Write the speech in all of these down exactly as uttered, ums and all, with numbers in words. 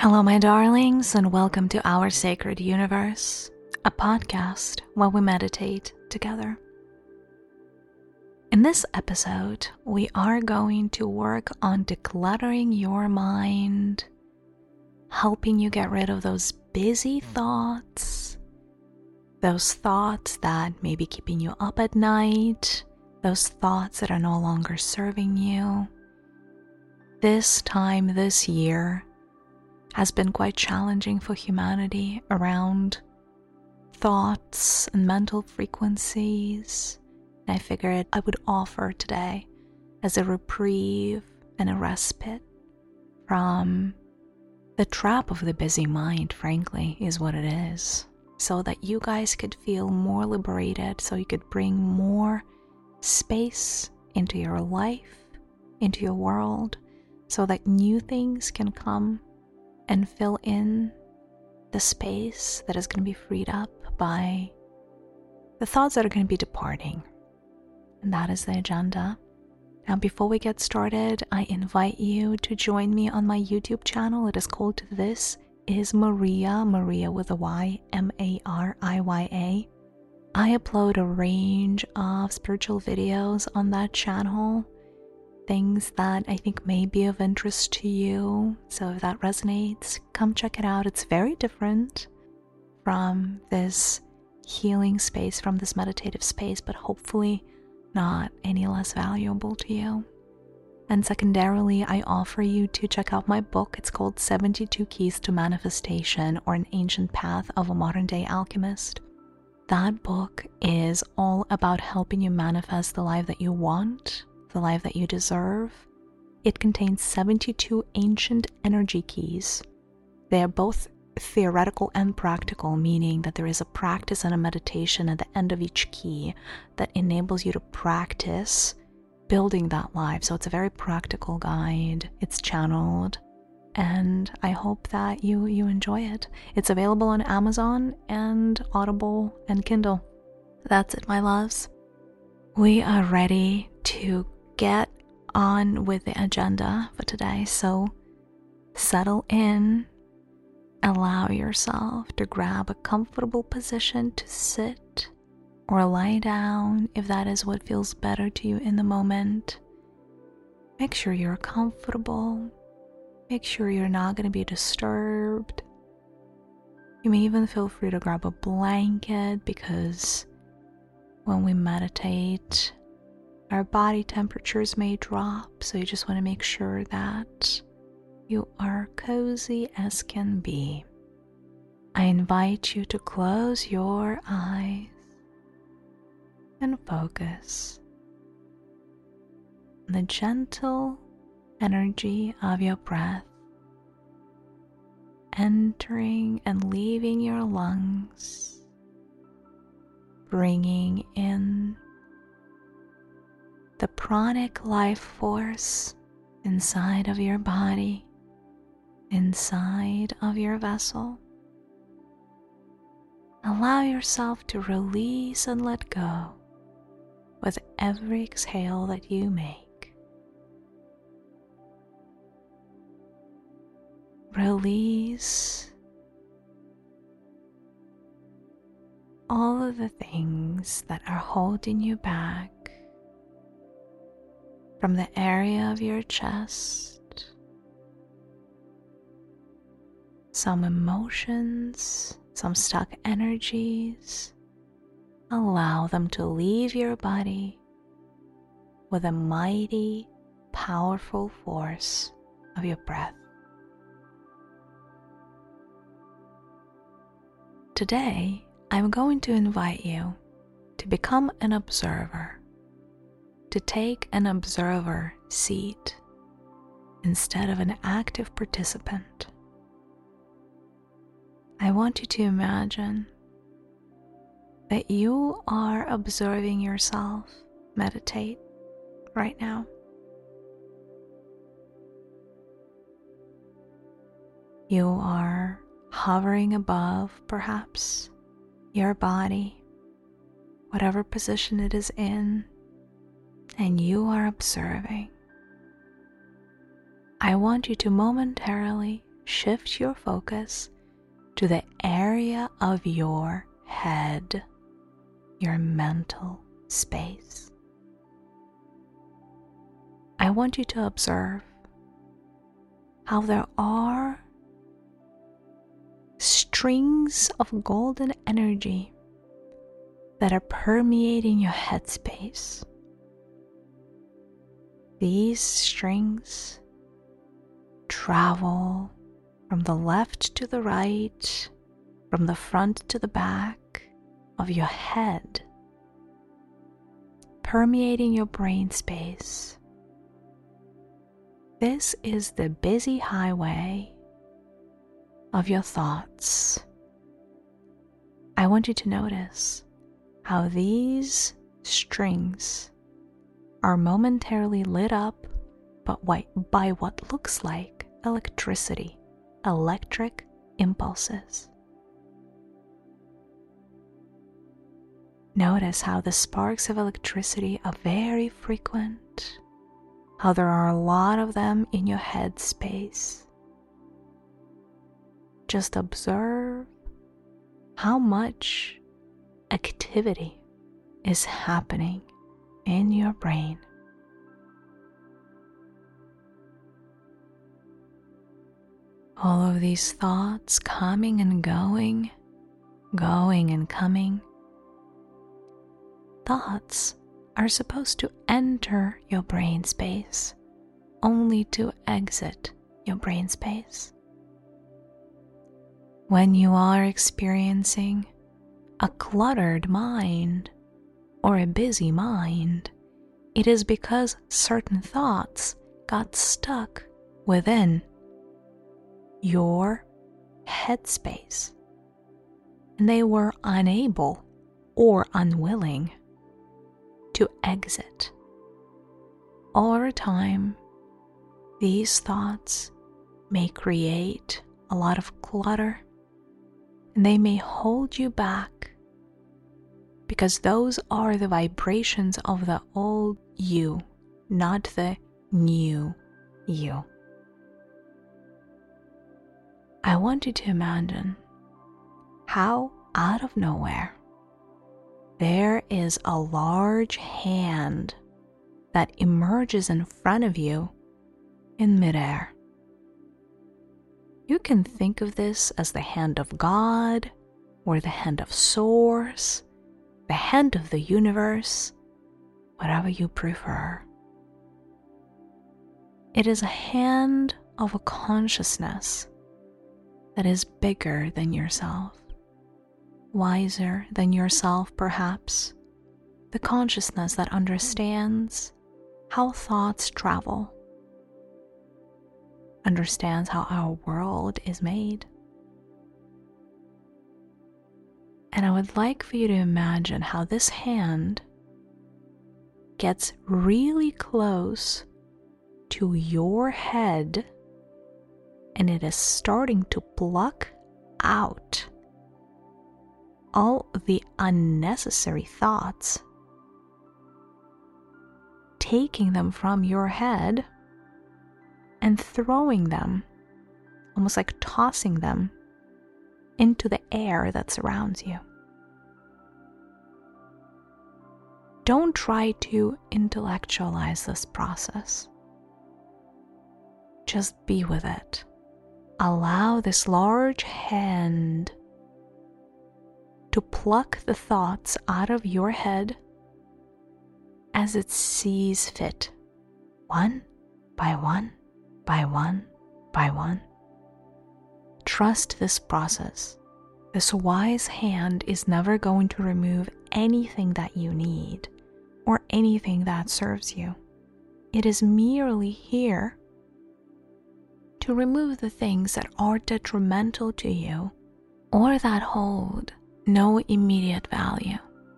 Hello, my darlings, and welcome to Our Sacred Universe, a podcast where we meditate together. In this episode, we are going to work on decluttering your mind, helping you get rid of those busy thoughts, those thoughts that may be keeping you up at night, those thoughts that are no longer serving you. This time this year has been quite challenging for humanity around thoughts and mental frequencies. And I figured I would offer today as a reprieve and a respite from the trap of the busy mind, frankly, is what it is. So that you guys could feel more liberated, so you could bring more space into your life, into your world, so that new things can come and fill in the space that is going to be freed up by the thoughts that are going to be departing. And that is the agenda. Now, before we get started, I invite you to join me on my YouTube channel. It is called This is Mariya, Mariya with a Y, M A R I Y A. I upload a range of spiritual videos on that channel, things that I think may be of interest to you. So if that resonates, come check it out. It's very different from this healing space, from this meditative space, but hopefully not any less valuable to you. And secondarily, I offer you to check out my book. It's called seventy-two Keys to Manifestation, or An Ancient Path of a Modern Day Alchemist. That book is all about helping you manifest the life that you want, the life that you deserve. It contains seventy-two ancient energy keys. They are both theoretical and practical, meaning that there is a practice and a meditation at the end of each key that enables you to practice building that life. So it's a very practical guide. It's channeled, and I hope that you you enjoy it. It's available on Amazon and Audible and Kindle. That's it, my loves. We are ready to get on with the agenda for today, so settle in, allow yourself to grab a comfortable position to sit or lie down if that is what feels better to you in the moment. Make sure you're comfortable, make sure you're not going to be disturbed. You may even feel free to grab a blanket, because when we meditate, our body temperatures may drop, so you just want to make sure that you are cozy as can be. I invite you to close your eyes and focus on the gentle energy of your breath entering and leaving your lungs, bringing in the pranic life force inside of your body, inside of your vessel. Allow yourself to release and let go with every exhale that you make. Release all of the things that are holding you back from the area of your chest. Some emotions, some stuck energies. Allow them to leave your body with a mighty, powerful force of your breath. Today, I'm going to invite you to become an observer, to take an observer seat instead of an active participant. I want you to imagine that you are observing yourself meditate right now. You are hovering above, perhaps, your body, whatever position it is in, and you are observing. I want you to momentarily shift your focus to the area of your head, your mental space. I want you to observe how there are strings of golden energy that are permeating your headspace. These strings travel from the left to the right, from the front to the back of your head, permeating your brain space. This is the busy highway of your thoughts. I want you to notice how these strings are momentarily lit up but by what looks like electricity, electric impulses. Notice how the sparks of electricity are very frequent, how there are a lot of them in your head space. Just observe how much activity is happening in your brain. All of these thoughts coming and going, going and coming. Thoughts are supposed to enter your brain space, only to exit your brain space. When you are experiencing a cluttered mind or a busy mind, it is because certain thoughts got stuck within your headspace and they were unable or unwilling to exit. Over time, these thoughts may create a lot of clutter and they may hold you back because those are the vibrations of the old you, not the new you. I want you to imagine how out of nowhere there is a large hand that emerges in front of you in midair. You can think of this as the hand of God or the hand of Source, the hand of the universe, whatever you prefer. It is a hand of a consciousness that is bigger than yourself, wiser than yourself perhaps, the consciousness that understands how thoughts travel, understands how our world is made. And I would like for you to imagine how this hand gets really close to your head and it is starting to pluck out all the unnecessary thoughts, taking them from your head and throwing them, almost like tossing them into the air that surrounds you. Don't try to intellectualize this process. Just be with it. Allow this large hand to pluck the thoughts out of your head as it sees fit, one by one, by one, by one. Trust this process. This wise hand is never going to remove anything that you need or anything that serves you. It is merely here to remove the things that are detrimental to you or that hold no immediate value.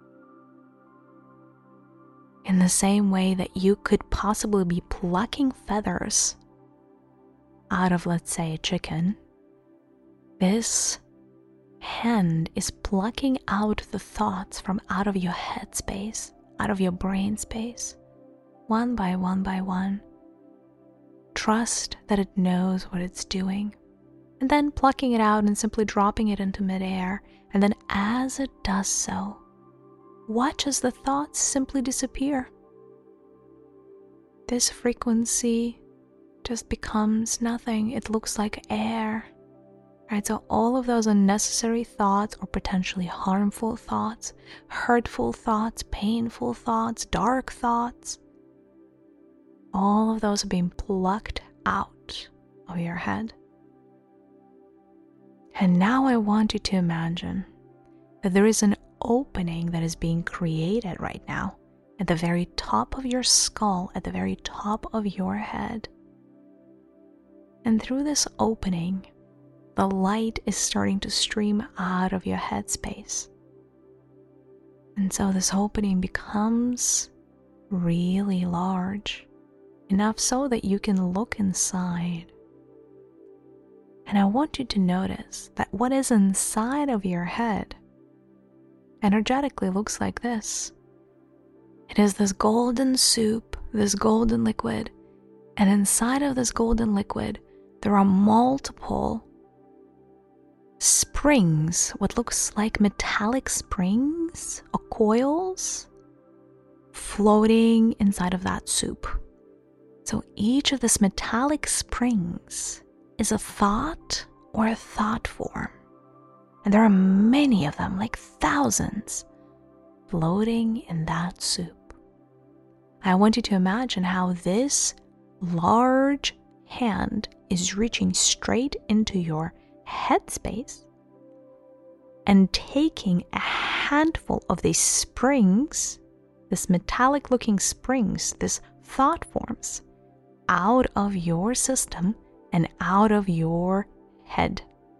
In the same way that you could possibly be plucking feathers out of, let's say, a chicken, this hand is plucking out the thoughts from out of your head space, out of your brain space, one by one by one. Trust that it knows what it's doing. and then plucking it out and simply dropping it into midair. And then as it does so, watch as the thoughts simply disappear. This frequency just becomes nothing. It looks like air. Right? So all of those unnecessary thoughts or potentially harmful thoughts, hurtful thoughts, painful thoughts, dark thoughts, all of those are being plucked out of your head. And now I want you to imagine that there is an opening that is being created right now at the very top of your skull, at the very top of your head. And through this opening, the light is starting to stream out of your headspace. And so this opening becomes really large, enough so that you can look inside. And I want you to notice that what is inside of your head energetically looks like this. It is this golden soup, this golden liquid, and inside of this golden liquid, there are multiple springs, what looks like metallic springs or coils floating inside of that soup. So each of these metallic springs is a thought or a thought form. And there are many of them, like thousands, floating in that soup. I want you to imagine how this large hand is reaching straight into your headspace and taking a handful of these springs, this metallic looking springs, these thought forms, out of your system and out of your head.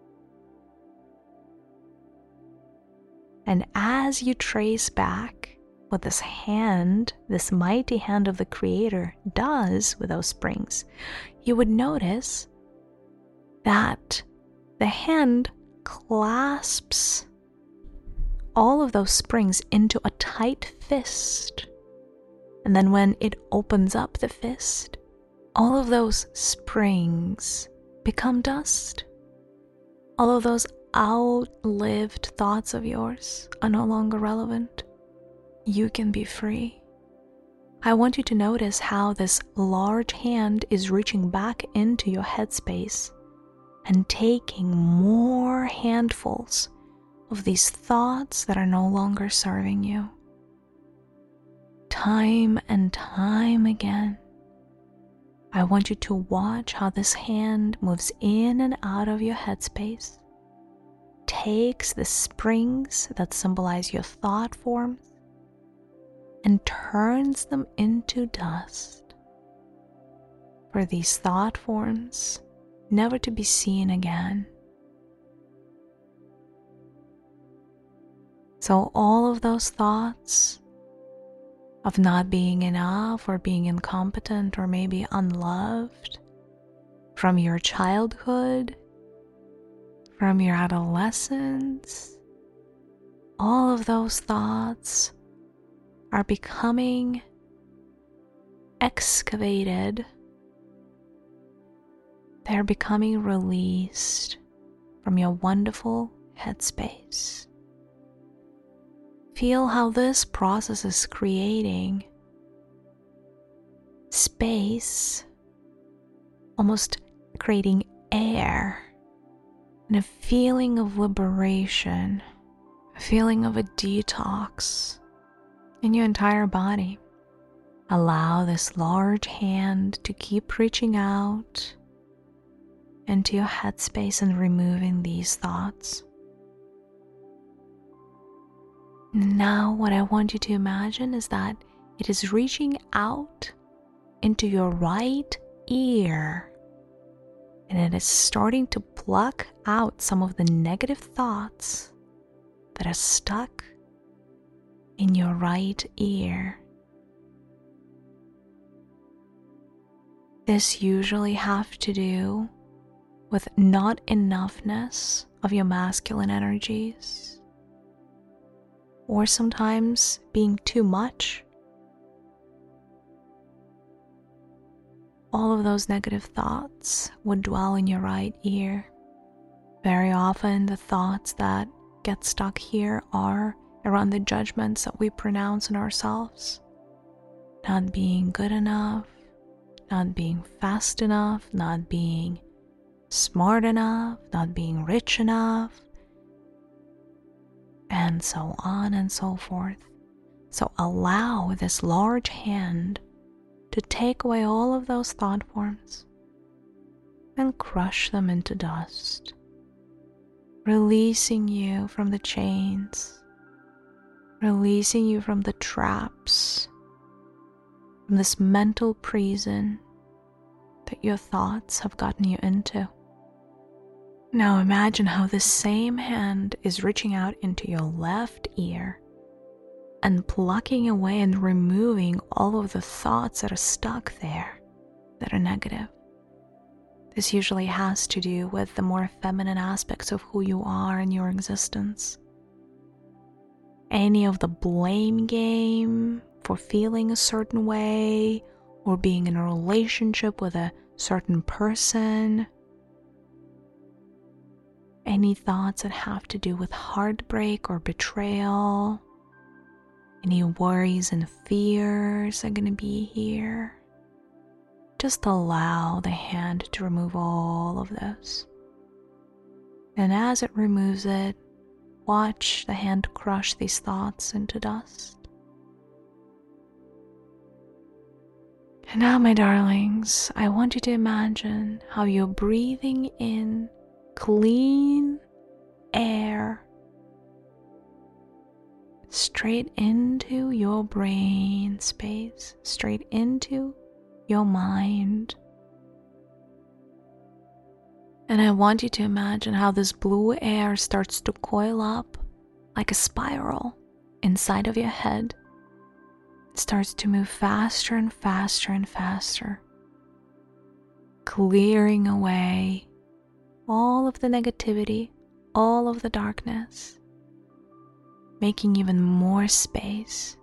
And as you trace back what this hand, this mighty hand of the Creator does with those springs, you would notice that the hand clasps all of those springs into a tight fist. And then when it opens up the fist, all of those springs become dust. All of those outlived thoughts of yours are no longer relevant. You can be free. I want you to notice how this large hand is reaching back into your headspace and taking more handfuls of these thoughts that are no longer serving you. Time and time again, I want you to watch how this hand moves in and out of your headspace, takes the springs that symbolize your thought forms, and turns them into dust, for these thought forms never to be seen again. So all of those thoughts of not being enough or being incompetent or maybe unloved from your childhood, from your adolescence, all of those thoughts are becoming excavated. They're becoming released from your wonderful headspace. Feel how this process is creating space, almost creating air, and a feeling of liberation, a feeling of a detox in your entire body. Allow this large hand to keep reaching out into your headspace and removing these thoughts. Now what I want you to imagine is that it is reaching out into your right ear, and it is starting to pluck out some of the negative thoughts that are stuck in your right ear. This usually has to do with not enoughness of your masculine energies, or sometimes being too much. All of those negative thoughts would dwell in your right ear. Very often, the thoughts that get stuck here are around the judgments that we pronounce on ourselves. Not being good enough, not being fast enough, not being smart enough, not being rich enough, and so on and so forth. So allow this large hand to take away all of those thought forms and crush them into dust, releasing you from the chains, releasing you from the traps, from this mental prison that your thoughts have gotten you into. Now imagine how this same hand is reaching out into your left ear and plucking away and removing all of the thoughts that are stuck there that are negative. This usually has to do with the more feminine aspects of who you are in your existence. Any of the blame game for feeling a certain way or being in a relationship with a certain person. Any thoughts that have to do with heartbreak or betrayal. Any worries and fears are going to be here. Just allow the hand to remove all of those. And as it removes it, watch the hand crush these thoughts into dust. And now, my darlings, I want you to imagine how you're breathing in clean air straight into your brain space, straight into your mind. And I want you to imagine how this blue air starts to coil up like a spiral inside of your head. It starts to move faster and faster and faster, clearing away all of the negativity, all of the darkness, making even more space,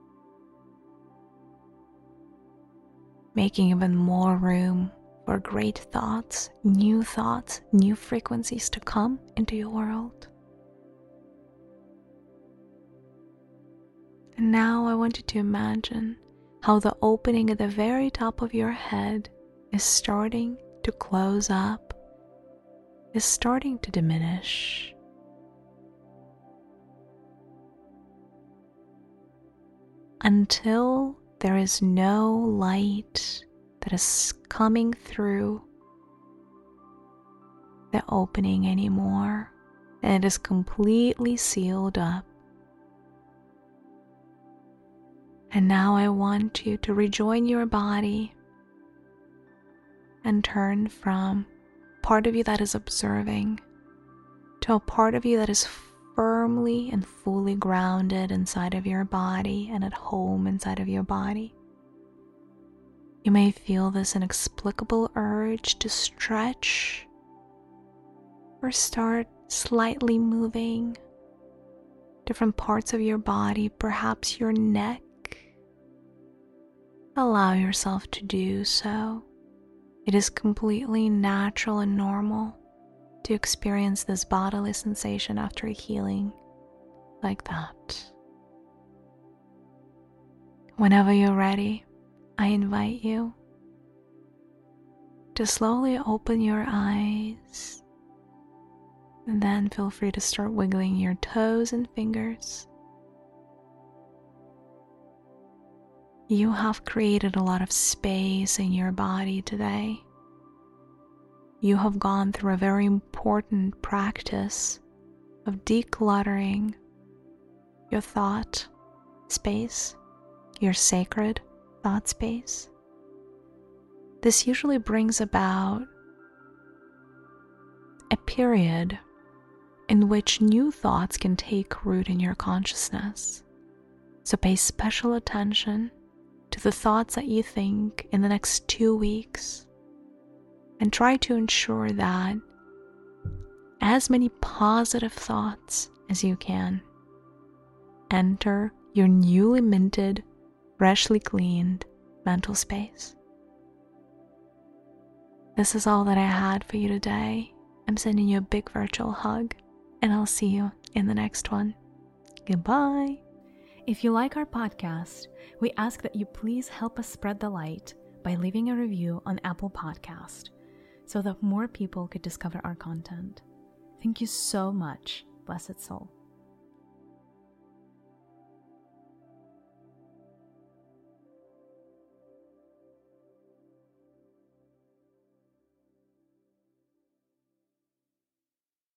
making even more room for great thoughts, new thoughts, new frequencies to come into your world. And now I want you to imagine how the opening at the very top of your head is starting to close up, is starting to diminish. Until there is no light that is coming through the opening anymore, and it is completely sealed up. And now I want you to rejoin your body and turn from part of you that is observing to a part of you that is firmly and fully grounded inside of your body and at home inside of your body. You may feel this inexplicable urge to stretch or start slightly moving different parts of your body, perhaps your neck. Allow yourself to do so. It is completely natural and normal to experience this bodily sensation after a healing like that. Whenever you're ready, I invite you to slowly open your eyes, and then feel free to start wiggling your toes and fingers. You have created a lot of space in your body today. You have gone through a very important practice of decluttering your thought space, your sacred thought space. This usually brings about a period in which new thoughts can take root in your consciousness. So pay special attention to the thoughts that you think in the next two weeks and try to ensure that as many positive thoughts as you can enter your newly minted, freshly cleaned mental space. This is all that I had for you today, I'm sending you a big virtual hug, and I'll see you in the next one. Goodbye. If you like our podcast, we ask that you please help us spread the light by leaving a review on Apple Podcast so that more people could discover our content. Thank you so much, blessed soul.